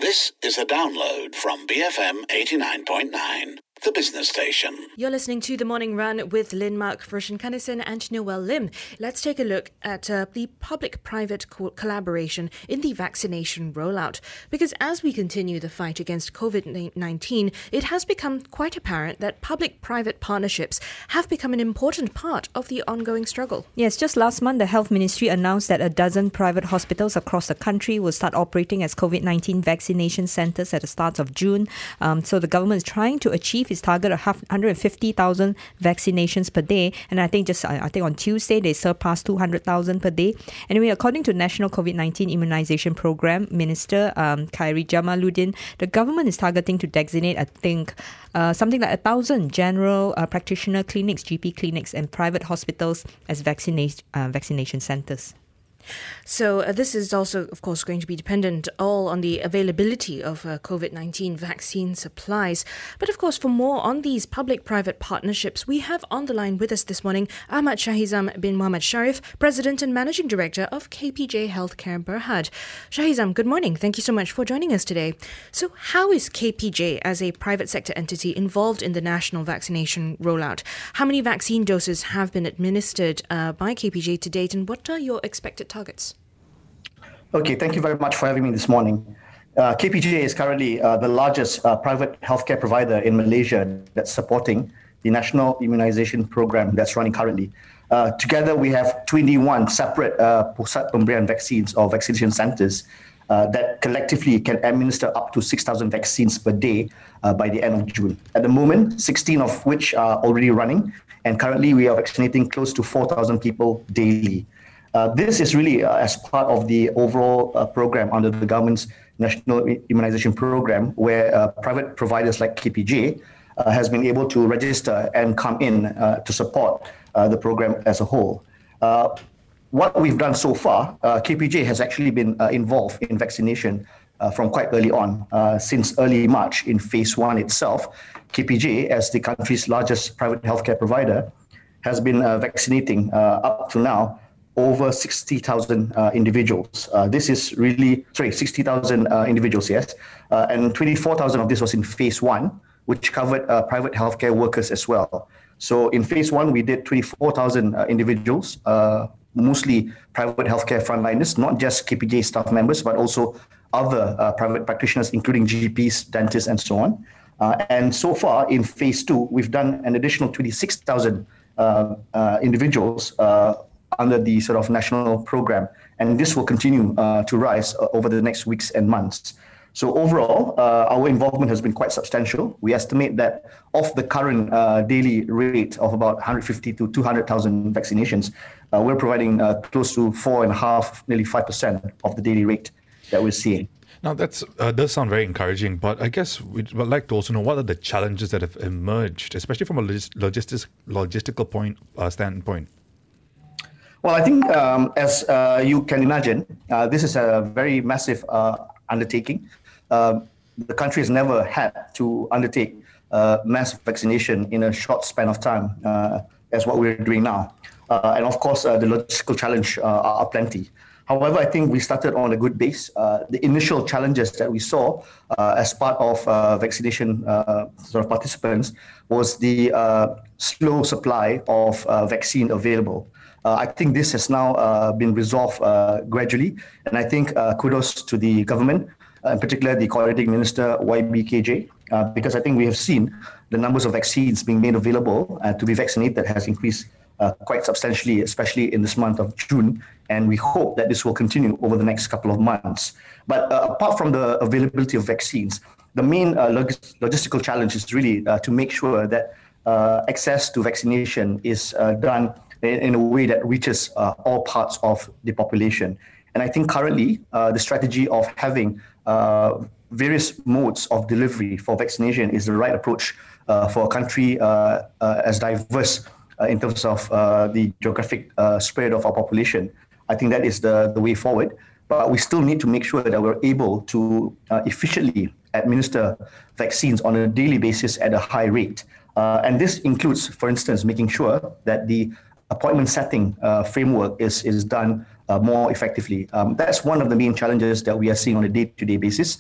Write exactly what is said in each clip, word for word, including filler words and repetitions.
This is a download from B F M eighty-nine point nine, the business station. You're listening to The Morning Run with Lynn Mark, Frushan Kanison and Noel Lim. Let's take a look at uh, the public-private co- collaboration in the vaccination rollout. Because as we continue the fight against covid nineteen, it has become quite apparent that public-private partnerships have become an important part of the ongoing struggle. Yes, just last month, the Health Ministry announced that a dozen private hospitals across the country will start operating as covid nineteen vaccination centres at the start of June. Um, so the government is trying to achieve its target of one hundred fifty thousand vaccinations per day. And I think just I think on Tuesday, they surpassed two hundred thousand per day. Anyway, according to National covid nineteen Immunisation Programme Minister um, Khairi Jamaluddin, the government is targeting to designate, I think, uh, something like a thousand general uh, practitioner clinics, G P clinics and private hospitals as vaccination, uh, vaccination centres. So uh, this is also, of course, going to be dependent all on the availability of uh, covid nineteen vaccine supplies. But of course, for more on these public-private partnerships, we have on the line with us this morning Ahmad Shahizam bin Mohammed Sharif, President and Managing Director of K P J Healthcare Berhad. Shahizam, good morning. Thank you so much for joining us today. So how is K P J as a private sector entity involved in the national vaccination rollout? How many vaccine doses have been administered uh, by K P J to date, and what are your expected targets? Okay, thank you very much for having me this morning. Uh, K P J is currently uh, the largest uh, private healthcare provider in Malaysia that's supporting the national immunisation program that's running currently. Uh, together, we have twenty-one separate uh, pusat pemberian vaccines or vaccination centres uh, that collectively can administer up to six thousand vaccines per day uh, by the end of June. At the moment, sixteen of which are already running, and currently we are vaccinating close to four thousand people daily. Uh, this is really uh, as part of the overall uh, program under the government's national immunisation program, where uh, private providers like K P J uh, has been able to register and come in uh, to support uh, the program as a whole. Uh, what we've done so far, uh, K P J has actually been uh, involved in vaccination uh, from quite early on. Uh, since early March in phase one itself, K P J, as the country's largest private healthcare provider, has been uh, vaccinating uh, up to now over sixty thousand uh, individuals. Uh, this is really, sorry, sixty thousand uh, individuals, yes. Uh, and twenty-four thousand of this was in phase one, which covered uh, private healthcare workers as well. So in phase one, we did twenty-four thousand uh, individuals, uh, mostly private healthcare frontliners, not just K P J staff members, but also other uh, private practitioners, including G Ps, dentists, and so on. Uh, and so far in phase two, we've done an additional twenty-six thousand uh, uh, individuals uh, under the sort of national program. And this will continue uh, to rise uh, over the next weeks and months. So overall, uh, our involvement has been quite substantial. We estimate that of the current uh, daily rate of about one hundred fifty to two hundred thousand vaccinations, uh, we're providing uh, close to four and a half, nearly five percent of the daily rate that we're seeing. Now, that uh, does sound very encouraging, but I guess we'd like to also know what are the challenges that have emerged, especially from a logis- logistics, logistical point uh, standpoint. Well, I think um, as uh, you can imagine, uh, this is a very massive uh, undertaking. Uh, the country has never had to undertake uh, mass vaccination in a short span of time uh, as what we're doing now. Uh, and of course, uh, the logistical challenge uh, are, are plenty. However, I think we started on a good base. Uh, the initial challenges that we saw uh, as part of uh, vaccination uh, sort of participants was the uh, slow supply of uh, vaccine available. Uh, I think this has now uh, been resolved uh, gradually, and I think uh, kudos to the government, uh, in particular the coordinating minister Y B K J, uh, because I think we have seen the numbers of vaccines being made available uh, to be vaccinated has increased uh, quite substantially, especially in this month of June, and we hope that this will continue over the next couple of months. But uh, apart from the availability of vaccines, the main uh, log- logistical challenge is really uh, to make sure that uh, access to vaccination is uh, done in a way that reaches uh, all parts of the population. And I think currently uh, the strategy of having uh, various modes of delivery for vaccination is the right approach uh, for a country uh, uh, as diverse uh, in terms of uh, the geographic uh, spread of our population. I think that is the, the way forward. But we still need to make sure that we're able to uh, efficiently administer vaccines on a daily basis at a high rate. Uh, and this includes, for instance, making sure that the appointment setting uh, framework is, is done uh, more effectively. Um, that's one of the main challenges that we are seeing on a day-to-day basis.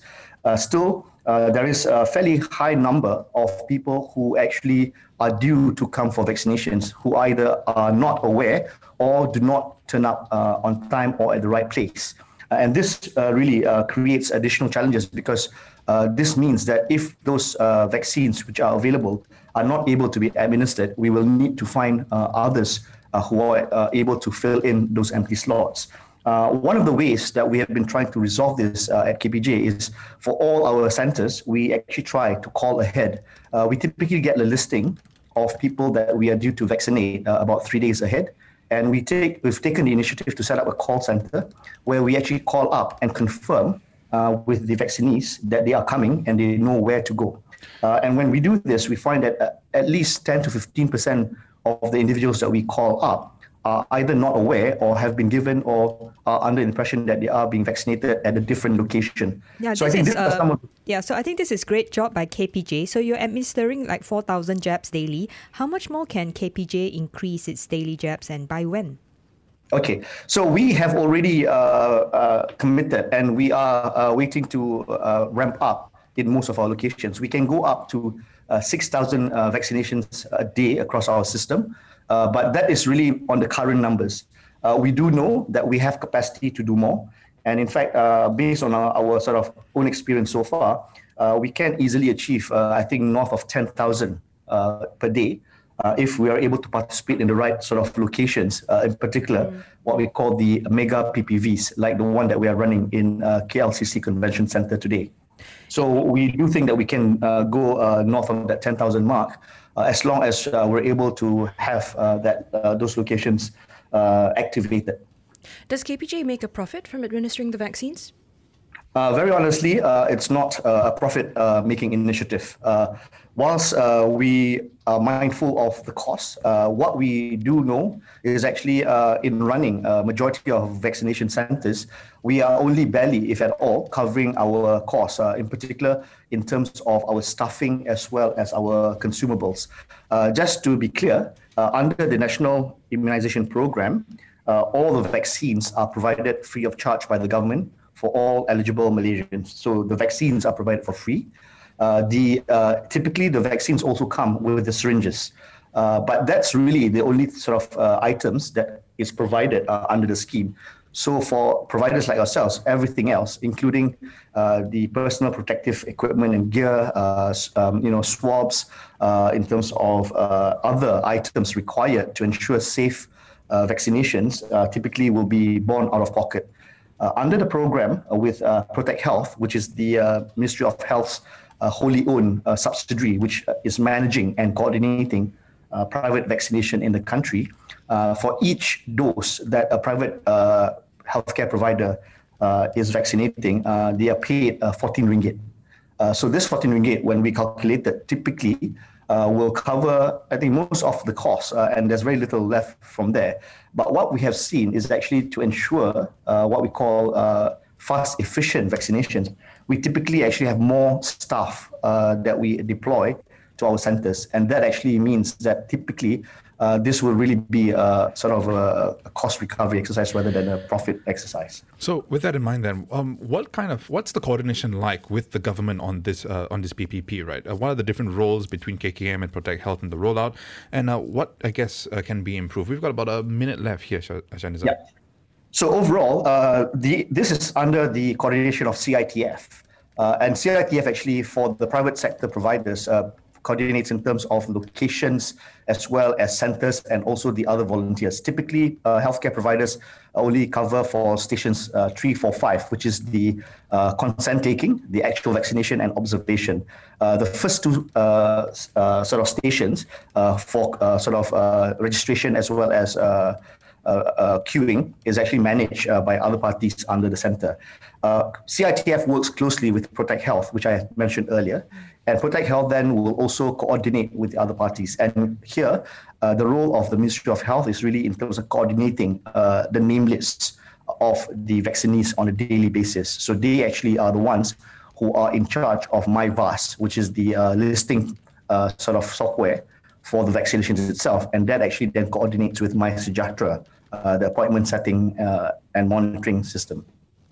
uh, still uh, there is a fairly high number of people who actually are due to come for vaccinations who either are not aware or do not turn up uh, on time or at the right place. Uh, and this uh, really uh, creates additional challenges because uh, this means that if those uh, vaccines which are available are not able to be administered, we will need to find uh, others uh, who are uh, able to fill in those empty slots. Uh, one of the ways that we have been trying to resolve this uh, at K P J is for all our centers, we actually try to call ahead. Uh, we typically get a listing of people that we are due to vaccinate uh, about three days ahead. And we take, we've taken the initiative to set up a call center where we actually call up and confirm uh, with the vaccinees that they are coming and they know where to go. Uh, and when we do this, we find that uh, at least ten to fifteen percent of the individuals that we call up are either not aware or have been given or are under the impression that they are being vaccinated at a different location. Yeah, so I this think is, this are uh, some of yeah, so I think this is great job by K P J. So you're administering like four thousand jabs daily. How much more can K P J increase its daily jabs and by when? Okay, so we have already uh, uh, committed and we are uh, waiting to uh, ramp up in most of our locations. We can go up to uh, six thousand uh, vaccinations a day across our system, uh, but that is really on the current numbers. Uh, we do know that we have capacity to do more. And in fact, uh, based on our, our sort of own experience so far, uh, we can easily achieve, uh, I think, north of ten thousand uh, per day. Uh, if we are able to participate in the right sort of locations, uh, in particular, mm. what we call the mega P P Vs, like the one that we are running in uh, K L C C Convention Center today. So we do think that we can uh, go uh, north of that ten thousand mark, uh, as long as uh, we're able to have uh, that uh, those locations uh, activated. Does K P J make a profit from administering the vaccines? Uh, very honestly, uh, it's not uh, a profit-making uh, initiative. Uh, whilst uh, we are mindful of the cost, uh, what we do know is actually uh, in running a majority of vaccination centers, we are only barely, if at all, covering our costs, uh, in particular in terms of our staffing as well as our consumables. Uh, just to be clear, uh, under the National Immunization Program, uh, all the vaccines are provided free of charge by the government for all eligible Malaysians. So the vaccines are provided for free. Uh, the uh, typically, the vaccines also come with the syringes. Uh, but that's really the only sort of uh, items that is provided uh, under the scheme. So for providers like ourselves, everything else, including uh, the personal protective equipment and gear, uh, um, you know, swabs, uh, in terms of uh, other items required to ensure safe uh, vaccinations, uh, typically will be borne out of pocket. Uh, under the program uh, with uh, Protect Health, which is the uh, Ministry of Health's uh, wholly owned uh, subsidiary, which is managing and coordinating uh, private vaccination in the country, uh, for each dose that a private uh, healthcare provider uh, is vaccinating, uh, they are paid uh, fourteen ringgit. Uh, so this fourteen ringgit, when we calculate that, typically uh, will cover, I think, most of the costs, uh, and there's very little left from there. But what we have seen is actually to ensure uh, what we call uh, fast, efficient vaccinations. We typically actually have more staff uh, that we deploy to our centers, and that actually means that typically uh, this will really be a, sort of a, a cost recovery exercise rather than a profit exercise. So, with that in mind, then, um, what kind of what's the coordination like with the government on this uh, on this P P P? Right, uh, what are the different roles between K K M and Protect Health in the rollout, and uh, what I guess uh, can be improved? We've got about a minute left here, Shaniza. Yeah. So overall, uh, the this is under the coordination of C I T F, uh, and C I T F actually for the private sector providers uh, coordinates in terms of locations as well as centers and also the other volunteers. Typically, uh, healthcare providers only cover for stations uh, three, four, five, which is the uh, consent taking, the actual vaccination and observation. Uh, the first two uh, uh, sort of stations uh, for uh, sort of uh, registration as well as uh, Uh, uh, queuing is actually managed uh, by other parties under the center. Uh, C I T F works closely with Protect Health, which I mentioned earlier, and Protect Health then will also coordinate with the other parties. And here, uh, the role of the Ministry of Health is really in terms of coordinating uh, the name lists of the vaccinees on a daily basis. So they actually are the ones who are in charge of MyVAS, which is the uh, listing uh, sort of software for the vaccinations itself, and that actually then coordinates with MySejahtera, uh, the appointment setting uh, and monitoring system.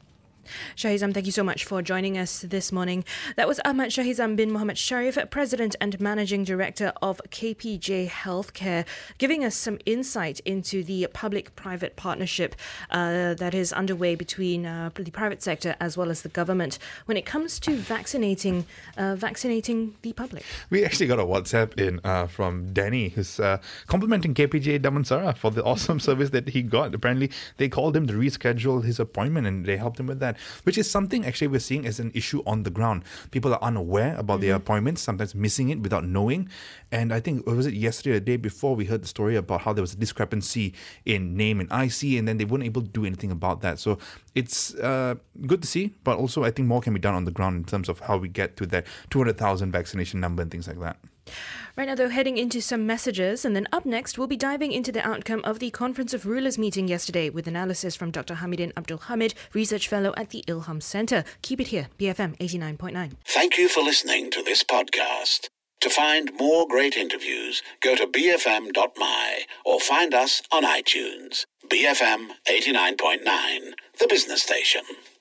Shahizam, thank you so much for joining us this morning. That was Ahmad Shahizam bin Mohammed Sharif, President and Managing Director of K P J Healthcare, giving us some insight into the public-private partnership uh, that is underway between uh, the private sector as well as the government when it comes to vaccinating uh, vaccinating the public. We actually got a WhatsApp in uh, from Danny, who's uh, complimenting K P J Damansara for the awesome service that he got. Apparently, they called him to reschedule his appointment and they helped him with that, which is something actually we're seeing as an issue on the ground. People are unaware about mm-hmm. their appointments, sometimes missing it without knowing. And I think, was it yesterday or the day before, we heard the story about how there was a discrepancy in name and I C, and then they weren't able to do anything about that. So it's uh, good to see, but also I think more can be done on the ground in terms of how we get to that two hundred thousand vaccination number and things like that. Right now, though, heading into some messages, and then up next, we'll be diving into the outcome of the Conference of Rulers meeting yesterday with analysis from Doctor Hamidin Abdul Hamid, Research Fellow at the Ilham Centre. Keep it here, B F M eighty-nine point nine. Thank you for listening to this podcast. To find more great interviews, go to b f m dot m y or find us on iTunes. B F M eighty-nine point nine, the business station.